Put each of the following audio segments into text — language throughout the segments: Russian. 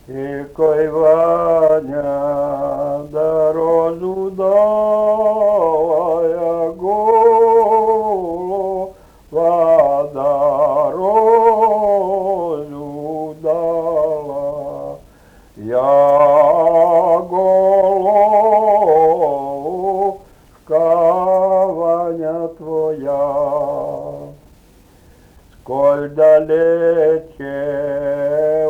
Икой Ваня дорозу дала, голова дорозу дала. Я головушка, Ваня, твоя, сколь далече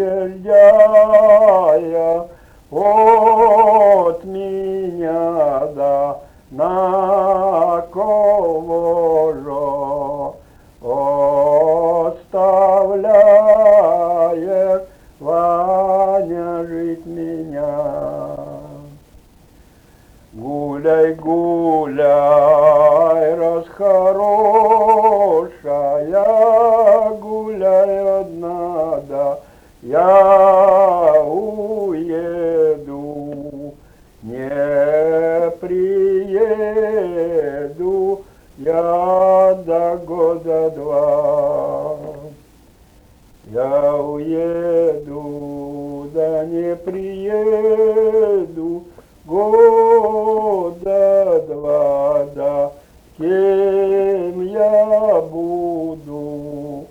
уезжая от меня, да на кого же оставляешь, Ваня, жить меня? Гуляй, гуляй, расхорошая, гуляй одна, да я уеду, не приеду я до года два. Я уеду, да не приеду года два, да кем я буду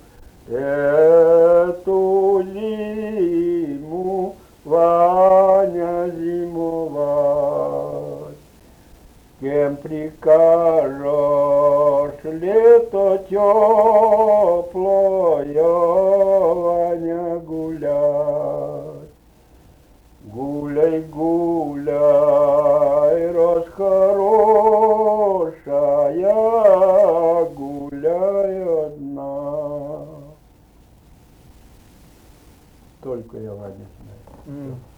эту зиму, Ваня, зимовать? Кем прикажешь лето теплое, Ваня, гулять? Гуляй, гуляй, расхорошая, гуляй одна. Только я, Ваня, знаю.